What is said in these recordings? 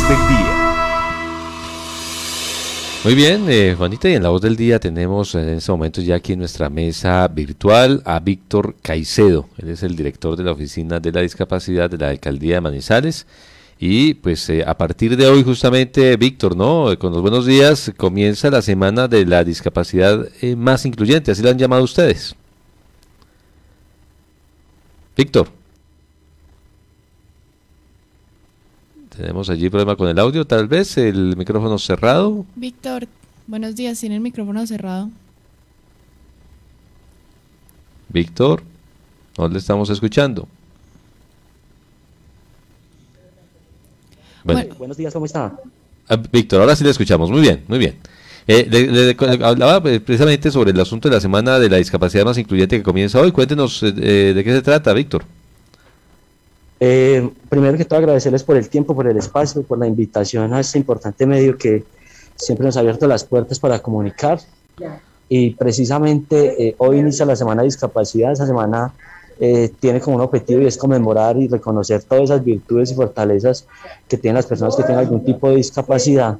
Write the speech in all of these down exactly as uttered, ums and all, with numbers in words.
del día. Muy bien, eh, Juanita, y en la voz del día tenemos en este momento ya aquí en nuestra mesa virtual a Víctor Caicedo. Él es el director de la Oficina de la Discapacidad de la Alcaldía de Manizales. Y pues eh, a partir de hoy justamente, Víctor, ¿no? Con los buenos días comienza la semana de la discapacidad eh, más incluyente, así la han llamado ustedes. Víctor. Tenemos allí problema con el audio, tal vez, el micrófono cerrado. Víctor, buenos días, ¿tiene el micrófono cerrado? Víctor, no le estamos escuchando. Bueno. Bueno, buenos días, ¿cómo está? Ah, Víctor, ahora sí le escuchamos, muy bien, muy bien. Eh, le, le, le, hablaba precisamente sobre el asunto de la semana de la discapacidad más incluyente que comienza hoy. Cuéntenos eh, de qué se trata, Víctor. Eh, primero que todo agradecerles por el tiempo, por el espacio, por la invitación a este importante medio que siempre nos ha abierto las puertas para comunicar. Y precisamente eh, hoy inicia la Semana de Discapacidad. Esa semana eh, tiene como un objetivo y es conmemorar y reconocer todas esas virtudes y fortalezas que tienen las personas que tienen algún tipo de discapacidad.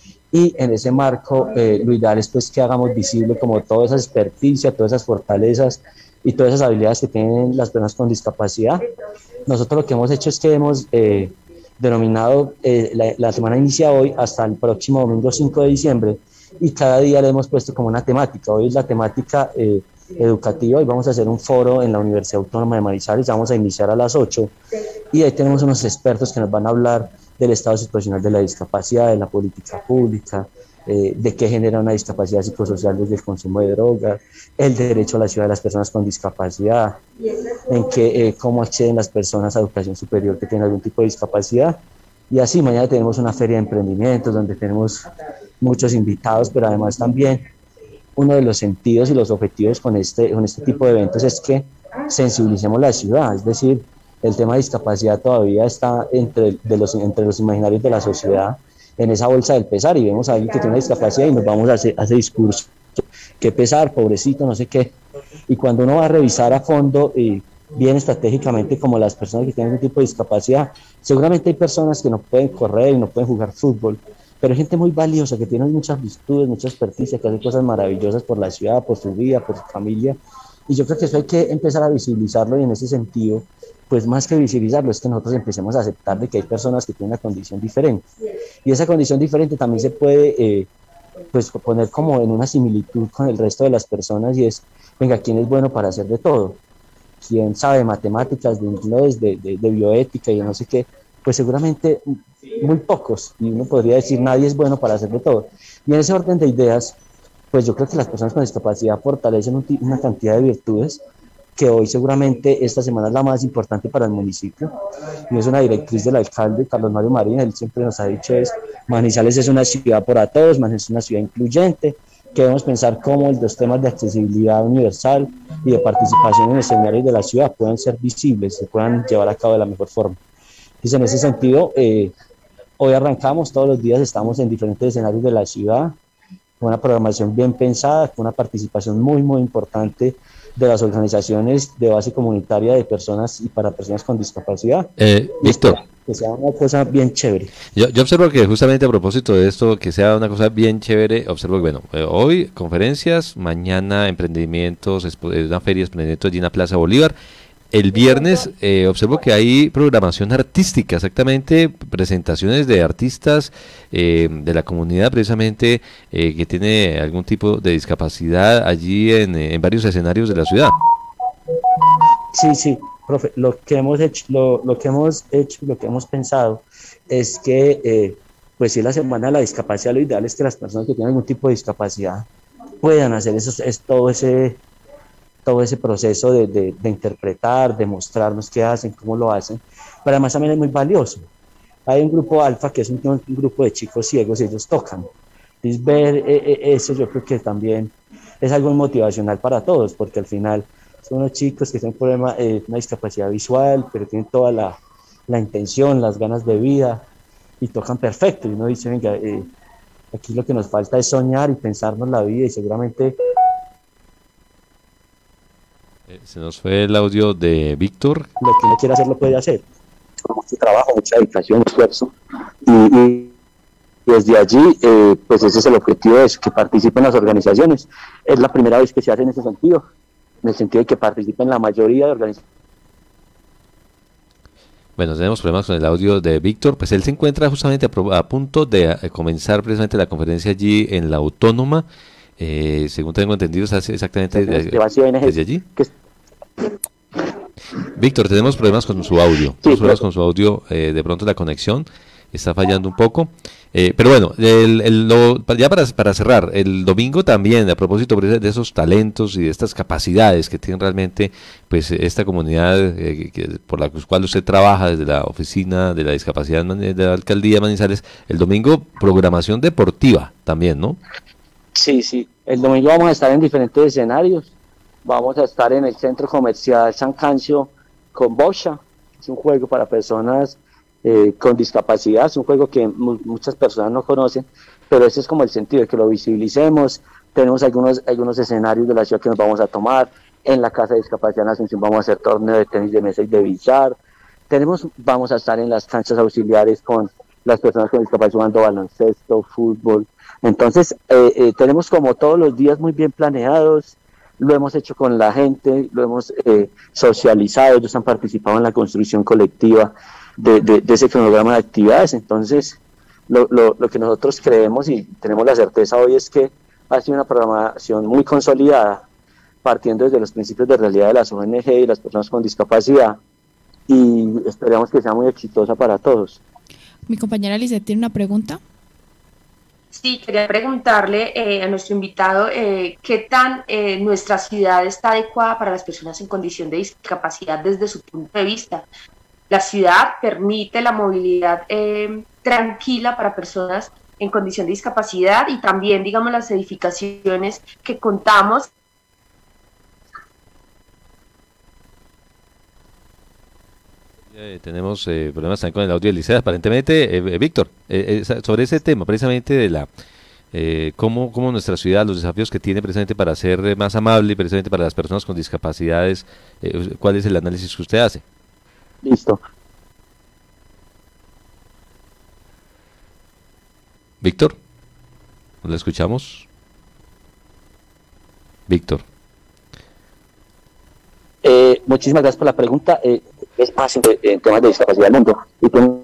Y en ese marco eh, lo ideal es pues que hagamos visible como toda esa experticia, todas esas fortalezas y todas esas habilidades que tienen las personas con discapacidad. Nosotros lo que hemos hecho es que hemos eh, denominado, eh, la, la semana inicia hoy hasta el próximo domingo cinco de diciembre y cada día le hemos puesto como una temática. Hoy es la temática eh, educativa y vamos a hacer un foro en la Universidad Autónoma de Manizales, vamos a iniciar a las ocho y ahí tenemos unos expertos que nos van a hablar del estado situacional de la discapacidad, de la política pública, Eh, de qué genera una discapacidad psicosocial desde el consumo de drogas, el derecho a la ciudad de las personas con discapacidad, en que, eh, cómo acceden las personas a educación superior que tienen algún tipo de discapacidad. Y así mañana tenemos una feria de emprendimientos donde tenemos muchos invitados, pero además también uno de los sentidos y los objetivos con este, con este tipo de eventos es que sensibilicemos la ciudad, es decir, el tema de discapacidad todavía está entre, de los, entre los imaginarios de la sociedad, en esa bolsa del pesar, y vemos a alguien que tiene una discapacidad y nos vamos a ese, a ese discurso, qué pesar, pobrecito, no sé qué, y cuando uno va a revisar a fondo y bien estratégicamente como las personas que tienen un tipo de discapacidad, seguramente hay personas que no pueden correr y no pueden jugar fútbol, pero hay gente muy valiosa que tiene muchas virtudes, mucha experticia, que hace cosas maravillosas por la ciudad, por su vida, por su familia, y yo creo que eso hay que empezar a visibilizarlo, y en ese sentido pues más que visibilizarlo es que nosotros empecemos a aceptar de que hay personas que tienen una condición diferente, y esa condición diferente también se puede eh, pues poner como en una similitud con el resto de las personas, y es, venga, ¿quién es bueno para hacer de todo? ¿Quién sabe matemáticas, de inglés, de, de, de bioética y de no sé qué? Pues seguramente muy pocos, y uno podría decir nadie es bueno para hacer de todo, y en ese orden de ideas pues yo creo que las personas con discapacidad fortalecen un, una cantidad de virtudes que hoy seguramente esta semana es la más importante para el municipio, y es una directriz del alcalde Carlos Mario Marín. Él siempre nos ha dicho es, Manizales es una ciudad para todos, Manizales es una ciudad incluyente, que debemos pensar cómo los temas de accesibilidad universal y de participación en escenarios de la ciudad pueden ser visibles, se puedan llevar a cabo de la mejor forma. Entonces en ese sentido, eh, hoy arrancamos, todos los días estamos en diferentes escenarios de la ciudad, con una programación bien pensada, con una participación muy muy importante de las organizaciones de base comunitaria de personas y para personas con discapacidad. Eh, Víctor. Que sea una cosa bien chévere. Yo, yo observo que justamente a propósito de esto, que sea una cosa bien chévere, observo que, bueno, eh, hoy conferencias, mañana emprendimientos, una feria de emprendimientos allí en la Plaza Bolívar. El viernes eh, observo que hay programación artística, exactamente, presentaciones de artistas eh, de la comunidad precisamente eh, que tiene algún tipo de discapacidad allí en, en varios escenarios de la ciudad. Sí, sí, profe, lo que hemos hecho, lo, lo que hemos hecho, lo que hemos pensado es que, eh, pues si la semana de la discapacidad, lo ideal es que las personas que tienen algún tipo de discapacidad puedan hacer eso, es todo ese todo ese proceso de, de, de interpretar, de mostrarnos qué hacen, cómo lo hacen, pero además también es muy valioso. Hay un grupo alfa que es un, un grupo de chicos ciegos y ellos tocan. Entonces ver eh, eh, eso yo creo que también es algo motivacional para todos, porque al final son unos chicos que tienen problema, eh, una discapacidad visual, pero tienen toda la, la intención, las ganas de vida y tocan perfecto. Y uno dice, venga, eh, aquí lo que nos falta es soñar y pensarnos la vida, y seguramente... Se nos fue el audio de Víctor. Lo que uno quiere hacer lo puede hacer. Con mucho trabajo, mucha dedicación, esfuerzo, y, y desde allí, eh, pues ese es el objetivo de eso, que participen las organizaciones. Es la primera vez que se hace en ese sentido, en el sentido de que participen la mayoría de organizaciones. Bueno, tenemos problemas con el audio de Víctor, pues él se encuentra justamente a, pro, a punto de a, comenzar precisamente la conferencia allí en la Autónoma, eh, según tengo entendido, se hace exactamente de, desde allí. Víctor, tenemos problemas con su audio, tenemos problemas con su audio, eh, de pronto la conexión está fallando un poco, eh, pero bueno, el, el, lo, ya para, para cerrar, el domingo también, a propósito de esos talentos y de estas capacidades que tiene realmente pues esta comunidad eh, que, por la cual usted trabaja desde la oficina de la discapacidad de la alcaldía de Manizales, el domingo programación deportiva también, ¿no? Sí, sí, el domingo vamos a estar en diferentes escenarios, vamos a estar en el Centro Comercial San Cancio con Bocha, es un juego para personas Eh, con discapacidad, es un juego que mu- muchas personas no conocen, pero ese es como el sentido de que lo visibilicemos. Tenemos algunos algunos escenarios de la ciudad que nos vamos a tomar. En la Casa de Discapacidad en Asunción vamos a hacer torneo de tenis de mesa y de billar. Tenemos, vamos a estar en las canchas auxiliares con las personas con discapacidad jugando baloncesto, fútbol. Entonces, eh, eh, tenemos como todos los días muy bien planeados. Lo hemos hecho con la gente, lo hemos eh, socializado, ellos han participado en la construcción colectiva De, de, de ese cronograma de actividades. Entonces lo, lo, lo que nosotros creemos y tenemos la certeza hoy es que ha sido una programación muy consolidada, partiendo desde los principios de realidad de las O N G y las personas con discapacidad, y esperamos que sea muy exitosa para todos. Mi compañera Lisette tiene una pregunta. Sí, quería preguntarle eh, a nuestro invitado eh, qué tan eh, nuestra ciudad está adecuada para las personas en condición de discapacidad desde su punto de vista. La ciudad permite la movilidad eh, tranquila para personas en condición de discapacidad y también, digamos, las edificaciones que contamos. Eh, tenemos eh, problemas también con el audio de Licea, aparentemente, eh, eh, Víctor, eh, eh, sobre ese tema, precisamente de la eh, cómo, cómo nuestra ciudad, los desafíos que tiene precisamente para ser eh, más amable, precisamente para las personas con discapacidades, eh, ¿cuál es el análisis que usted hace? Listo. Víctor, ¿lo escuchamos? Víctor. Eh, muchísimas gracias por la pregunta. Eh, es más en, en temas de discapacidad del mundo y con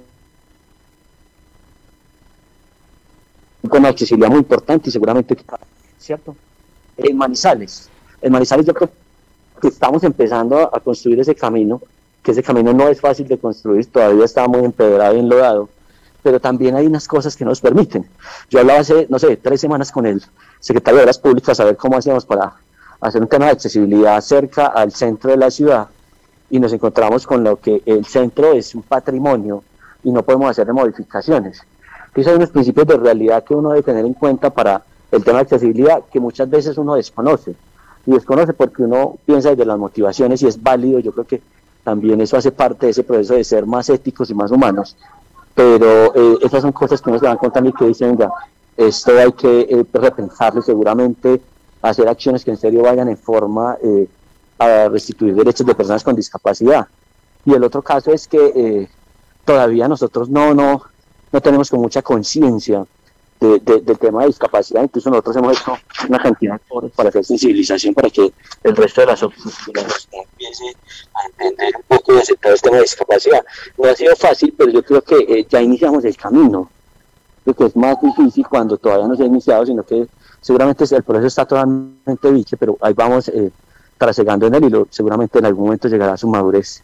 una accesibilidad muy importante y seguramente, ¿cierto? En Manizales, en Manizales yo creo que estamos empezando a, a construir ese camino, que ese camino no es fácil de construir, todavía está muy empedrado y enlodado, pero también hay unas cosas que nos permiten. Yo hablaba hace, no sé, tres semanas con el secretario de Obras Públicas a ver cómo hacíamos para hacer un tema de accesibilidad cerca al centro de la ciudad, y nos encontramos con lo que el centro es un patrimonio y no podemos hacer modificaciones. Entonces hay unos principios de realidad que uno debe tener en cuenta para el tema de accesibilidad que muchas veces uno desconoce, y desconoce porque uno piensa desde las motivaciones y es válido. Yo creo que también eso hace parte de ese proceso de ser más éticos y más humanos, pero eh, esas son cosas que uno se van contando y que dicen, ya, esto hay que eh, repensarlo, seguramente hacer acciones que en serio vayan en forma eh, a restituir derechos de personas con discapacidad. Y el otro caso es que eh, todavía nosotros no, no, no tenemos con mucha conciencia de, de, del tema de discapacidad. Incluso nosotros hemos hecho una cantidad de cosas para hacer sensibilización, para que el resto de las oficinas empiece a entender un poco y aceptar el tema de discapacidad. No ha sido fácil, pero yo creo que eh, ya iniciamos el camino. Creo que es más difícil cuando todavía no se ha iniciado, sino que seguramente el proceso está totalmente dicho, pero ahí vamos eh, trasegando en él y lo, seguramente en algún momento llegará a su madurez.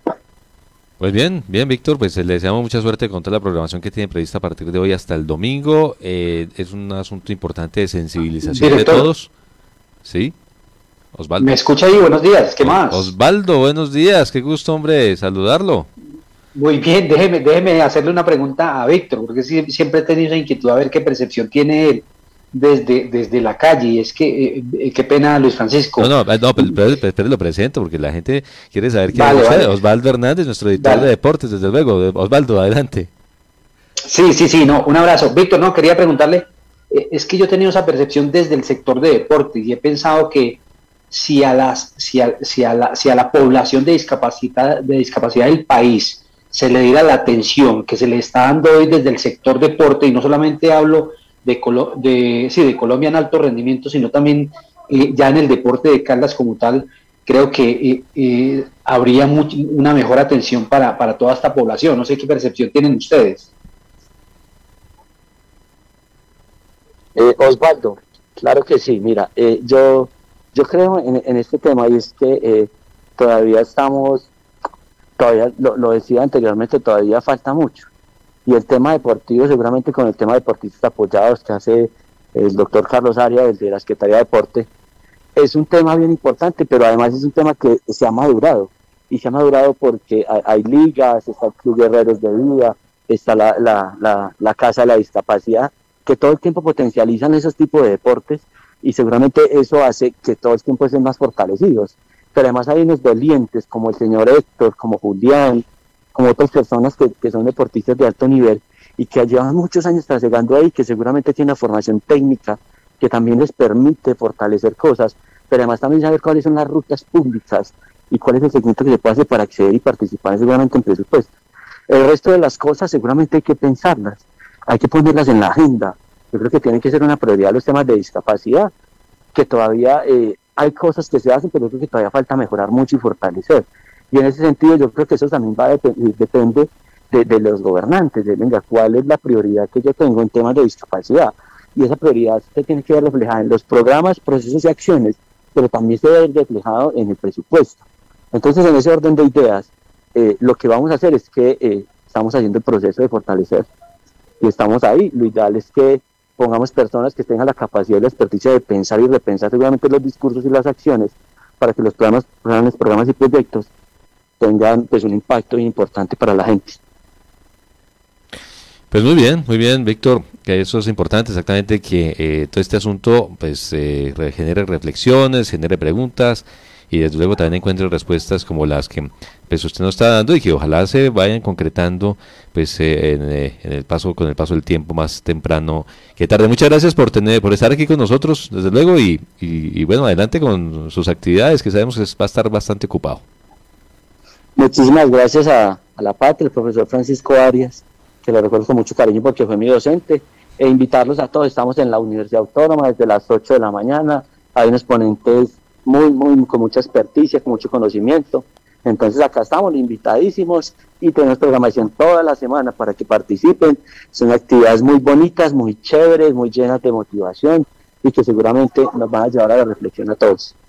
Pues bien, bien Víctor, pues le deseamos mucha suerte con toda la programación que tiene prevista a partir de hoy hasta el domingo. Eh, es un asunto importante de sensibilización Director. de todos. ¿Sí? Osvaldo. ¿Me escucha ahí? Buenos días, ¿qué más? Osvaldo, buenos días, qué gusto, hombre, saludarlo. Muy bien, déjeme, déjeme hacerle una pregunta a Víctor, porque siempre he tenido esa inquietud a ver qué percepción tiene él desde, desde la calle, y es que, eh, qué pena Luis Francisco. No, no, no, pero, pero, pero lo presento, porque la gente quiere saber quién vale, es usted. Vale. Osvaldo Hernández, nuestro editor Dale. de deportes, desde luego. Osvaldo, adelante. Sí, sí, sí, no, un abrazo. Víctor, no, quería preguntarle, eh, es que yo he tenido esa percepción desde el sector de deportes, y he pensado que si a, las, si a, si a, la, si a la población de discapacidad, de discapacidad del país se le diera la atención que se le está dando hoy desde el sector deporte, y no solamente hablo de, Colo de, sí, de Colombia en alto rendimiento, sino también eh, ya en el deporte de Caldas como tal, creo que eh, eh, habría much, una mejor atención para, para toda esta población. No sé qué percepción tienen ustedes. Eh, Osvaldo, claro que sí. Mira, eh, yo, yo creo en, en este tema, y es que eh, todavía estamos, todavía lo, lo decía anteriormente, todavía falta mucho. Y el tema deportivo, seguramente con el tema de deportistas apoyados que hace el doctor Carlos Arias de la Secretaría de Deporte, es un tema bien importante, pero además es un tema que se ha madurado. Y se ha madurado porque hay, hay ligas, está el Club Guerreros de Vida, está la, la, la, la Casa de la Discapacidad, que todo el tiempo potencializan esos tipos de deportes, y seguramente eso hace que todo el tiempo estén más fortalecidos. Pero además hay unos dolientes como el señor Héctor, como Julián, como otras personas que, que son deportistas de alto nivel y que llevan muchos años trasegando ahí, que seguramente tienen una formación técnica que también les permite fortalecer cosas, pero además también saber cuáles son las rutas públicas y cuál es el seguimiento que se puede hacer para acceder y participar seguramente en presupuestos. El resto de las cosas seguramente hay que pensarlas, hay que ponerlas en la agenda. Yo creo que tienen que ser una prioridad los temas de discapacidad, que todavía eh, hay cosas que se hacen, pero yo creo que todavía falta mejorar mucho y fortalecer. Y en ese sentido yo creo que eso también va a dep depende de, de los gobernantes, de venga, cuál es la prioridad que yo tengo en temas de discapacidad. Y esa prioridad se tiene que ver reflejada en los programas, procesos y acciones, pero también se debe ver reflejado en el presupuesto. Entonces, en ese orden de ideas, eh, lo que vamos a hacer es que eh, estamos haciendo el proceso de fortalecer. Y estamos ahí. Lo ideal es que pongamos personas que tengan la capacidad y la experticia de pensar y repensar seguramente los discursos y las acciones para que los programas, programas, programas y proyectos tengan pues un impacto importante para la gente. Pues muy bien, muy bien, Víctor, que eso es importante, exactamente, que eh, todo este asunto pues eh, genere reflexiones, genere preguntas y desde luego también encuentre respuestas como las que pues usted nos está dando y que ojalá se vayan concretando pues eh, en, eh, en el paso con el paso del tiempo, más temprano que tarde. Muchas gracias por tener por estar aquí con nosotros, desde luego, y, y, y bueno, adelante con sus actividades, que sabemos que va a estar bastante ocupado. Muchísimas gracias a, a la patria, el profesor Francisco Arias, que le recuerdo con mucho cariño porque fue mi docente, e invitarlos a todos. Estamos en la Universidad Autónoma desde las ocho de la mañana, hay unos ponentes muy, muy, con mucha experticia, con mucho conocimiento. Entonces acá estamos invitadísimos y tenemos programación toda la semana para que participen. Son actividades muy bonitas, muy chéveres, muy llenas de motivación y que seguramente nos van a llevar a la reflexión a todos.